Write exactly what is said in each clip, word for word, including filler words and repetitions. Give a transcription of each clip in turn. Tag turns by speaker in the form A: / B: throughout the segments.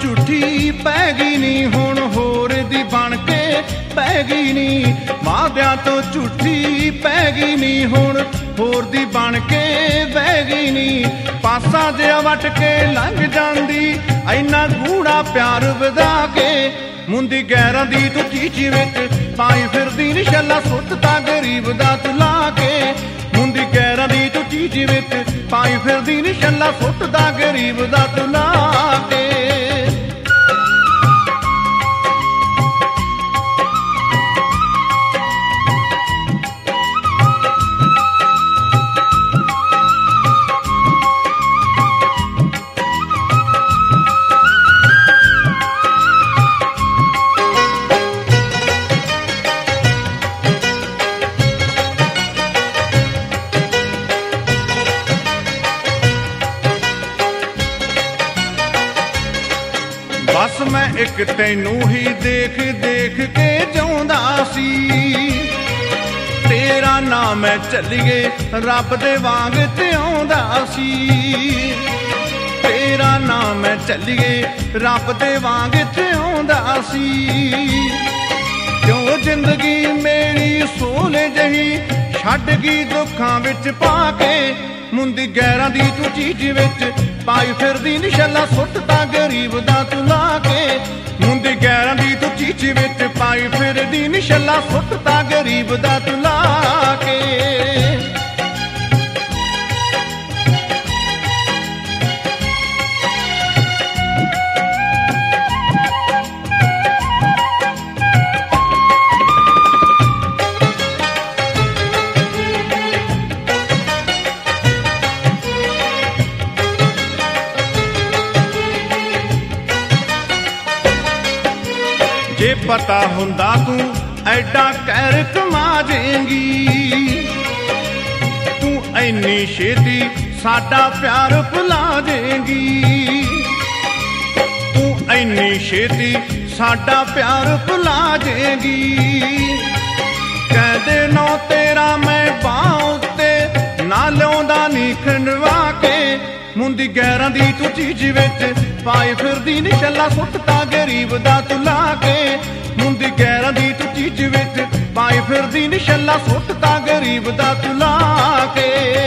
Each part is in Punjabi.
A: ਝੂਠੀ ਪੈ ਗਈ ਨੀ, ਹੁਣ ਹੋਰ ਦੀ ਬਣ ਕੇ ਪੈ ਗਈ ਨੀ। ਵਾਅਦਿਆਂ ਤੋਂ ਝੂਠੀ ਪੈ ਗਈ ਨੀ, ਹੁਣ ਹੋਰ ਦੀ ਬਣ ਕੇ ਬਹਿ ਗਈ ਨੀ। ਪਾਸਾ ਜਿਹਾ ਵੱਟ ਕੇ ਲੰਘ ਜਾਂਦੀ, ਇੰਨਾ ਗੂੜਾ ਪਿਆਰ ਵਧਾ ਕੇ। ਮੁੰਦੀ ਗੈਰਾਂ ਦੀ ਤੂੰ ਚੀਚ ਵਿੱਚ ਪਾਈ ਫਿਰਦੀ ਨੀ, ਛੱਲਾ ਸੁੱਟਤਾ ਗਰੀਬ ਦਾ ਤੂੰ ਲਾ ਕੇ। ਮੁੰਦੀ ਗੈਰਾਂ ਦੀ ਤੂੰ ਚੀਚ ਵਿੱਚ ਪਾਈ ਫਿਰਦੀ ਨੀ, ਛੱਲਾ ਸੁੱਟਦਾ ਗਰੀਬ ਦਾ ਤੂੰ ਲਾ ਕੇ। ਬਸ ਮੈਂ ਇੱਕ ਤੈਨੂੰ ਹੀ ਦੇਖ ਦੇਖ ਕੇ ਜਿਉਂਦਾ ਸੀ। ਤੇਰਾ ਨਾਂ ਮੈਂ ਚੱਲੀਏ ਰੱਬ ਦੇ ਵਾਂਗ ਧਿਆਉਂਦਾ ਸੀ। ਤੇਰਾ ਨਾਂ ਮੈਂ ਚੱਲੀਏ ਰੱਬ ਦੇ ਵਾਂਗ ਧਿਆਉਂਦਾ ਸੀ। ਕਿਉਂ ਜ਼ਿੰਦਗੀ ਮੇਰੀ ਸੋਲੇ ਜਹੀ ਛੱਡ ਗਈ ਦੁੱਖਾਂ ਵਿੱਚ ਪਾ ਕੇ। ਮੁੰਦੀ ਗੈਰਾਂ ਦੀ ਤੂੰ ਚੀਜ਼ ਵਿੱਚ ਪਾਈ ਫਿਰਦੀ ਨੀ, ਛੱਲਾ ਸੁੱਟਤਾ ਗਰੀਬ ਦਾ ਤੂੰ ਲਾ ਕੇ। ਮੁੰਦੀ ਗੈਰਾਂ ਦੀ ਤੂੰ ਚੀਜ਼ ਵਿੱਚ ਪਾਈ ਫਿਰਦੀ ਨੀ, ਛੱਲਾ ਸੁੱਟਤਾ ਗਰੀਬ ਦਾ ਤੂੰ ਲਾ ਕੇ। ਜੇ ਪਤਾ ਹੁੰਦਾ ਤੂੰ ਐਡਾ ਕਹਿਰ ਕਮਾ ਜਾਏਂਗੀ, ਤੂੰ ਐਨੀ ਛੇਤੀ ਸਾਡਾ ਪਿਆਰ ਭੁਲਾ ਜਾਏਂਗੀ। ਤੂੰ ਐਨੀ ਛੇਤੀ ਸਾਡਾ ਪਿਆਰ ਭੁਲਾ ਜਾਏਂਗੀ। ਕਹਿੰਦੇ ਨੌ ਤੇਰਾ ਮੈਂ ਬਾਂਹ ਉੱਤੇ ਨਾ ਲਿਆਉਂਦਾ ਨੀ ਖੰਡਵਾ ਕੇ। ਮੁੰਦੀ ਗੈਰਾਂ ਦੀ ਤੂੰ ਚੀਜ਼ ਵਿੱਚ ਪਾਈ ਫਿਰਦੀ ਨੀ, ਛੱਲਾ ਸੁੱਟਤਾ ਗਰੀਬ ਦਾ ਤੂੰ ਲਾ ਕੇ। ਮੁੰਦੀ ਗੈਰਾਂ ਦੀ ਤੂੰ ਚੀਜ਼ ਵਿੱਚ ਪਾਈ ਫਿਰਦੀ ਨੀ, ਛੱਲਾ ਸੁੱਟਤਾ ਗਰੀਬ ਦਾ ਤੂੰ ਲਾ ਕੇ।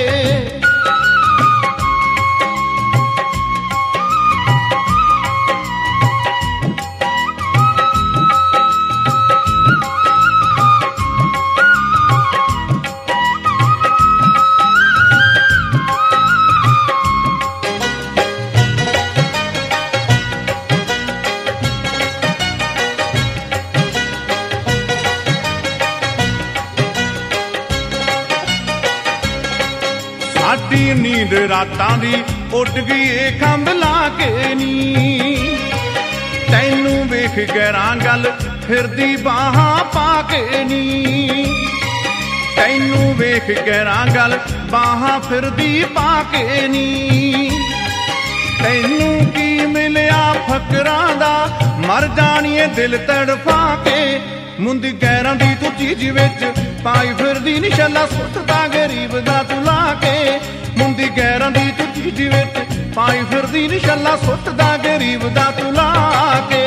A: ਸਾਡੀ ਨੀਂਦ ਰਾਤਾਂ ਦੀ ਉੱਡ ਗਈ ਏ ਖੰਭ ਲਾ ਕੇ ਨੀ। ਤੈਨੂੰ ਵੇਖ ਗੈਰਾਂ ਗੱਲ ਫਿਰਦੀ ਬਾਹਾਂ ਪਾ ਕੇ ਨੀ। ਤੈਨੂੰ ਵੇਖ ਗੈਰਾਂ ਗੱਲ ਬਾਹਾਂ ਫਿਰਦੀ ਪਾ ਕੇ ਨੀ। ਤੈਨੂੰ ਕੀ ਮਿਲਿਆ ਫਕਰਾਂ ਦਾ, ਮਰ ਜਾਣੀਏ ਦਿਲ ਤੜਫਾ ਕੇ। ਮੁੰਦੀ ਗੈਰਾਂ ਦੀ ਤੂੰ ਚੀਜ਼ ਵਿੱਚ ਪਾਈ ਫਿਰਦੀ ਨੀ, ਛੱਲਾ ਸੁੱਟਦਾ ਗਰੀਬ ਦਾ ਤੂੰ ਲਾ ਕੇ। ਮੁੰਦੀ ਗੈਰਾਂ ਦੀ ਤੂੰ ਚੀਜ਼ ਵਿੱਚ ਪਾਈ ਫਿਰਦੀ ਨੀ, ਛੱਲਾ ਸੁੱਟਦਾ ਗਰੀਬ ਦਾ ਤੂੰ ਲਾ ਕੇ।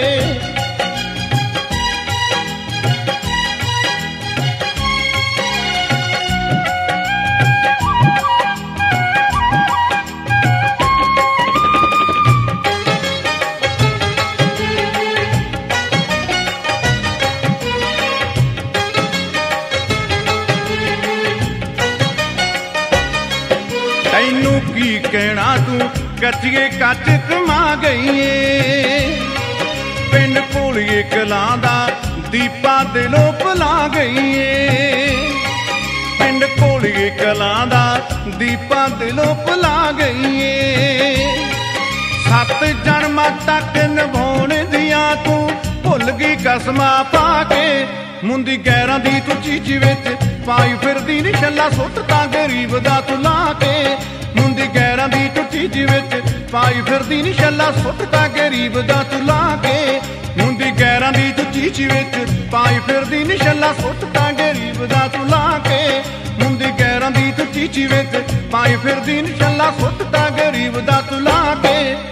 A: ਤੈਨੂੰ ਕੀ ਕਹਿਣਾ ਤੂੰ ਕੱਚੀਏ ਕੱਚ ਕਮਾ ਗਈ ਏ। ਪਿੰਡ ਭੋਲੀਏ ਕਲਾਂ ਦਾ ਦੀਪਾ ਦਿਲੋਂ ਭੁਲਾ ਗਈ ਏ। ਪਿੰਡ ਭੋਲੀਏ ਕਲਾਂ ਦਾ ਦੀਪਾ ਦਿਲੋਂ ਭੁਲਾ ਗਈ ਏ। ਸੱਤ ਜਨਮਾਂ ਤੱਕ ਨਿਭਾਉਣ ਦੀਆਂ ਤੂੰ ਭੁੱਲ ਗਈ ਕਸਮਾਂ ਪਾ ਕੇ। ਮੁੰਦੀ ਗੈਰਾਂ ਦੀ ਤੂੰ ਚੀਜ਼ ਵਿੱਚ ਪਾਈ ਫਿਰਦੀ ਨੀ, ਛੱਲਾ ਸੁੱਟਦਾ ਗਰੀਬ ਦਾ ਤੂੰ ਲਾ ਕੇ। ਮੁੰਦੀ ਗੈਰਾਂ ਦੀ ਤੂੰ ਚੀਜ਼ ਵਿੱਚ ਪਾਈ ਫਿਰਦੀ ਨੀ, ਛੱਲਾ ਸੁੱਟਦਾ ਗਰੀਬ ਦਾ ਤੂੰ ਲਾ ਕੇ। ਮੁੰਦੀ ਗੈਰਾਂ ਦੀ ਤੂੰ ਚੀਜ਼ ਵਿੱਚ ਪਾਈ ਫਿਰਦੀ ਨੀ, ਛੱਲਾ ਸੁੱਟਦਾ ਗਰੀਬ ਦਾ ਤੂੰ ਲਾ ਕੇ। ਮੁੰਦੀ ਗੈਰਾਂ ਦੀ ਤੂੰ ਚੀਜ਼ ਵਿੱਚ ਪਾਈ ਫਿਰਦੀ ਨੀ, ਛੱਲਾ ਸੁੱਟਦਾ ਗਰੀਬ ਦਾ ਤੂੰ ਲਾ ਕੇ।